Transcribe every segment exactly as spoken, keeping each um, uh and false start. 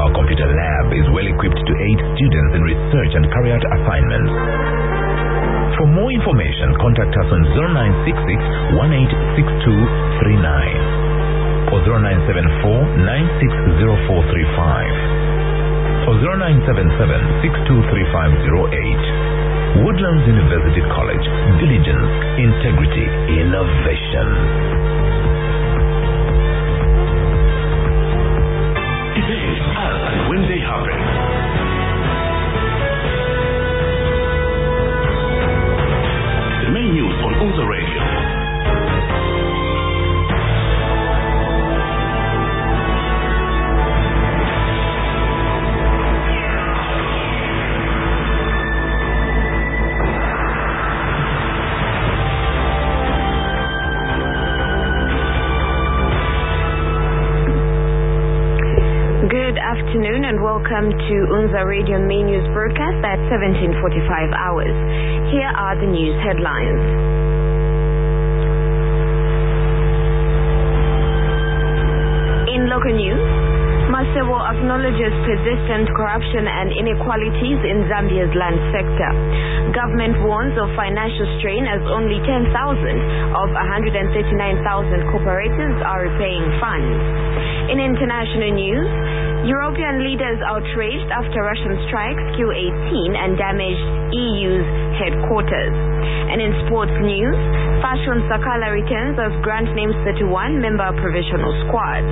Our computer lab is well equipped to aid students in research and carry out assignments. For more information, contact us on zero nine six six, one eight six two three nine or zero nine seven four, nine six zero four three five or zero nine seven seven, six two three five zero eight. Woodlands University College. Diligence, integrity, innovation. Events as and when they happen. The main news on Unza Radio. Good afternoon and welcome to Unza Radio main news broadcast at seventeen forty-five hours. Here are the news headlines. In local news, Masebo acknowledges persistent corruption and inequalities in Zambia's land sector. Government warns of financial strain as only ten thousand of one hundred thirty-nine thousand cooperatives are repaying funds. In international news, European leaders outraged after Russian strikes Q eighteen and damaged E U's headquarters. And in sports news, Fashion Sakala returns as Grant names thirty-one member provisional squad.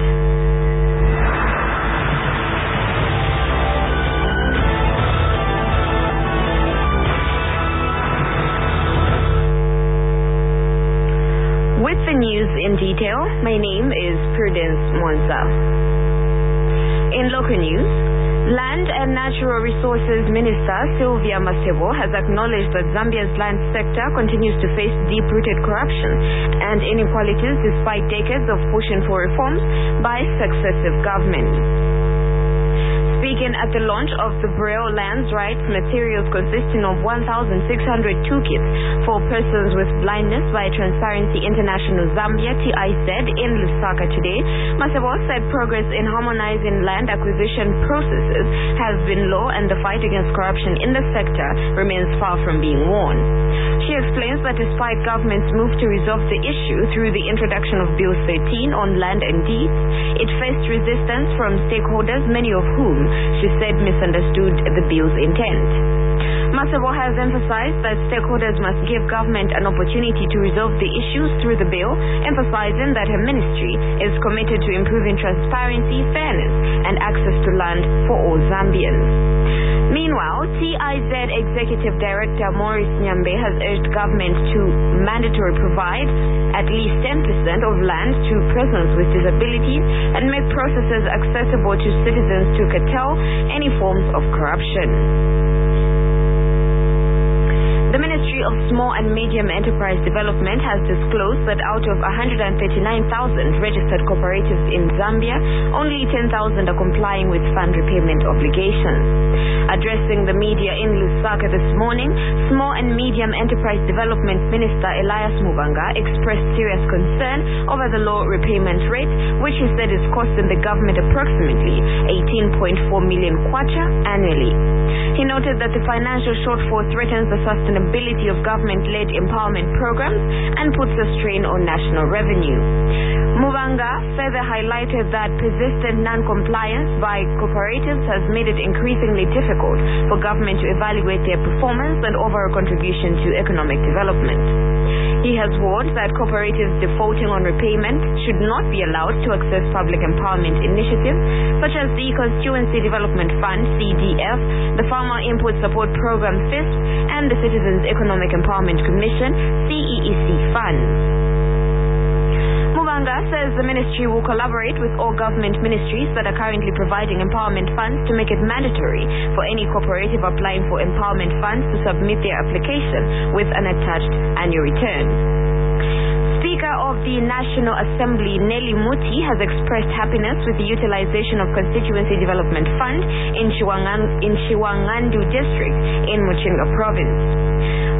With the news in detail, my name is Prudence Monza. In local news, Land and Natural Resources Minister Sylvia Masebo has acknowledged that Zambia's land sector continues to face deep-rooted corruption and inequalities despite decades of pushing for reforms by successive governments. Speaking at the launch of the Braille Lands Rights materials consisting of one thousand six hundred toolkits for persons with blindness by Transparency International Zambia T I Z in Lusaka today, Masebo said progress in harmonizing land acquisition processes has been low and the fight against corruption in the sector remains far from being won. She explains that despite government's move to resolve the issue through the introduction of Bill thirteen on land and deeds, it faced resistance from stakeholders, many of whom she said misunderstood the bill's intent. Masebo has emphasized that stakeholders must give government an opportunity to resolve the issues through the bill, emphasizing that her ministry is committed to improving transparency, fairness, and access to land for all Zambians. Meanwhile, T I Z Executive Director Maurice Nyambe has urged government to mandatory provide at least ten percent of land to persons with disabilities and make processes accessible to citizens to curtail any forms of corruption. The Ministry of Small and Medium Enterprise Development has disclosed that out of one hundred thirty-nine thousand registered cooperatives in Zambia, only ten thousand are complying with fund repayment obligations. Addressing the media in Lusaka this morning, Small and Medium Enterprise Development Minister Elias Mubanga expressed serious concern over the low repayment rate, which he said is costing the government approximately eighteen point four million kwacha annually. He noted that the financial shortfall threatens the sustainability of government-led empowerment programs and puts a strain on national revenue. Mubanga further highlighted that persistent non-compliance by cooperatives has made it increasingly difficult for government to evaluate their performance and overall contribution to economic development. He has warned that cooperatives defaulting on repayment should not be allowed to access public empowerment initiatives such as the Constituency Development Fund C D F, the Farmer Input Support Program F I S P, and the Citizens Economic Empowerment Commission C E E C funds. Mubanga says the ministry will collaborate with all government ministries that are currently providing empowerment funds to make it mandatory for any cooperative applying for empowerment funds to submit their application with an attached annual return. Speaker of the National Assembly Nelly Muti has expressed happiness with the utilization of Constituency Development Fund in Chiwangan- in Chiwangandu District in Muchinga Province.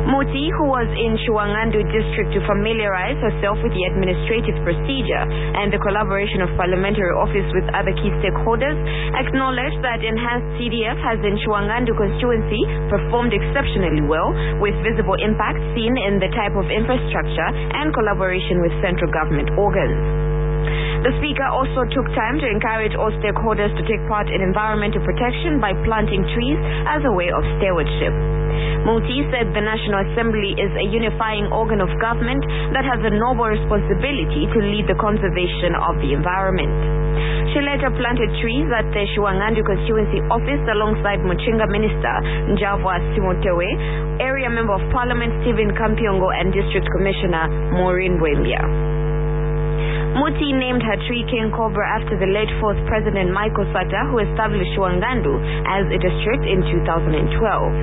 Muti, who was in Shuangandu district to familiarize herself with the administrative procedure and the collaboration of parliamentary office with other key stakeholders, acknowledged that enhanced C D F has in Shuangandu constituency performed exceptionally well, with visible impact seen in the type of infrastructure and collaboration with central government organs. The speaker also took time to encourage all stakeholders to take part in environmental protection by planting trees as a way of stewardship. Muti said the National Assembly is a unifying organ of government that has a noble responsibility to lead the conservation of the environment. She later planted trees at the Shuangandu constituency office alongside Muchinga Minister Njavwa Simotewe, Area Member of Parliament Stephen Kampiongo, and District Commissioner Maureen Bwembia. Muti named her tree King Cobra after the late fourth President Michael Sata, who established Shuangandu as a district in two thousand twelve.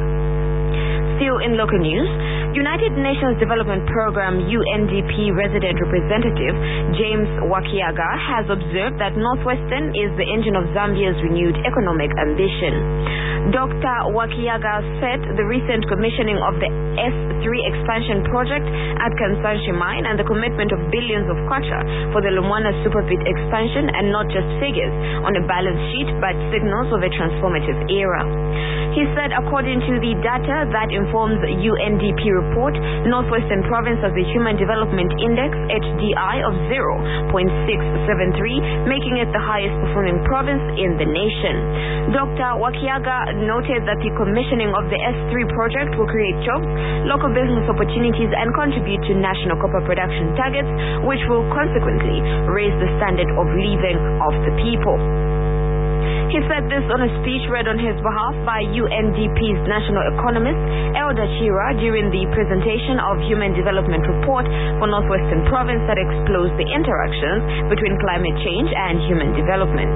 Still in local news, United Nations Development Programme U N D P resident representative James Wakiaga has observed that Northwestern is the engine of Zambia's renewed economic ambition. Doctor Wakiaga said the recent commissioning of the S three expansion project at Kansanshi mine and the commitment of billions of kwacha for the Lumwana Superpit expansion and not just figures on a balance sheet but signals of a transformative era. He said according to the data that informs the U N D P report, Northwestern Province has a Human Development Index H D I of zero point six seven three, making it the highest performing province in the nation. Doctor Wakiaga noted that the commissioning of the S three project will create jobs, local business opportunities, and contribute to national copper production targets, which will consequently raise the standard of living of the people. He said this on a speech read on his behalf by U N D P's national economist Elder Chira during the presentation of Human Development Report for Northwestern Province that explores the interactions between climate change and human development.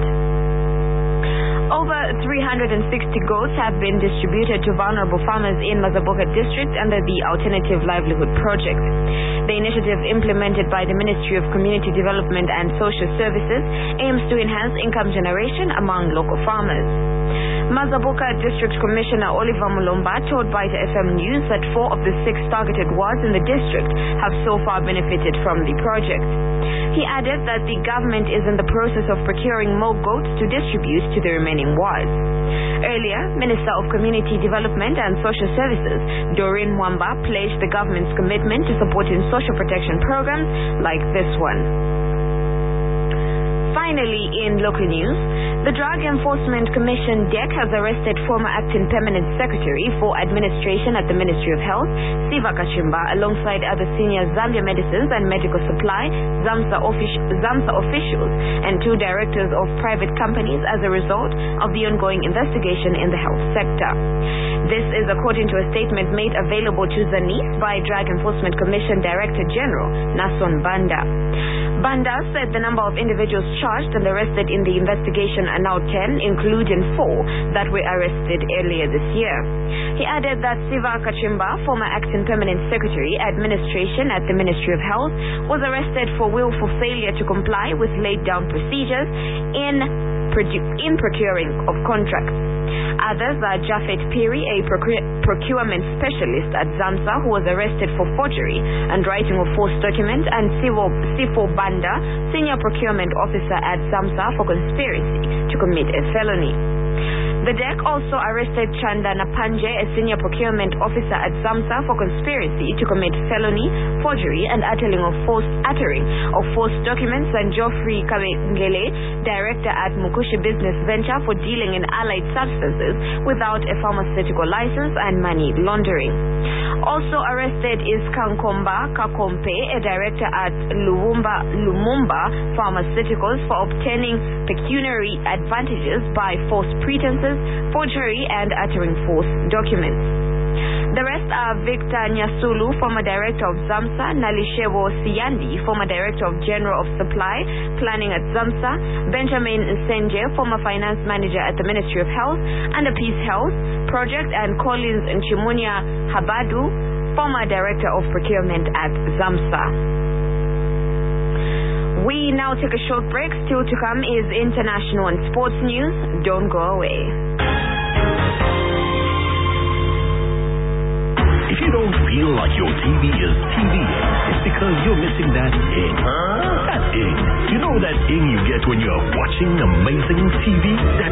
Over three hundred sixty goats have been distributed to vulnerable farmers in Mazaboka district under the Alternative Livelihood Project. The initiative, implemented by the Ministry of Community Development and Social Services, aims to enhance income generation among local farmers. Mazaboka District Commissioner Oliver Mulomba told Baita F M News that four of the six targeted wards in the district have so far benefited from the project. He added that the government is in the process of procuring more goats to distribute to the remaining wards. Earlier, Minister of Community Development and Social Services Doreen Mwamba pledged the government's commitment to supporting social protection programs like this one. Finally, in local news, the Drug Enforcement Commission D E C has arrested former acting permanent secretary for administration at the Ministry of Health, Siva Kachimba, alongside other senior Zambia Medicines and Medical Supply ZAMSA, offic- ZAMSA officials and two directors of private companies as a result of the ongoing investigation in the health sector. This is according to a statement made available to ZANIS by Drug Enforcement Commission Director General Nason Banda. Banda said the number of individuals charged and arrested in the investigation are now ten, including four that were arrested earlier this year. He added that Siva Kachimba, former acting permanent secretary administration at the Ministry of Health, was arrested for willful failure to comply with laid down procedures in, in procuring of contracts. Others are Jafet Piri, a procure, procurement specialist at ZAMSA, who was arrested for forgery and writing of false documents, and Sivo, Sifo Banda, senior procurement officer at ZAMSA, for conspiracy to commit a felony. The D E C also arrested Chanda Napanje, a senior procurement officer at ZAMSA, for conspiracy to commit felony, forgery, and uttering of false uttering of false documents, and Geoffrey Kabengele, director at Mukushi Business Venture, for dealing in allied substances without a pharmaceutical license and money laundering. Also arrested is Kankomba Kakompe, a director at Lumumba, Lumumba Pharmaceuticals, for obtaining pecuniary advantages by false pretenses, forgery, and uttering false documents. The rest are Victor Nyasulu, former director of ZAMSA, Nalishewo Siyandi, former director of General of Supply Planning at ZAMSA, Benjamin Nsenje, former finance manager at the Ministry of Health and the Peace Health Project, and Collins Nchimunia Habadu, former director of procurement at ZAMSA. We now take a short break. Still to come is international and sports news. Don't go away. If you don't feel like your T V is TVing, it's because you're missing that ing. Huh? That ing. You know that ing you get when you're watching amazing T V? That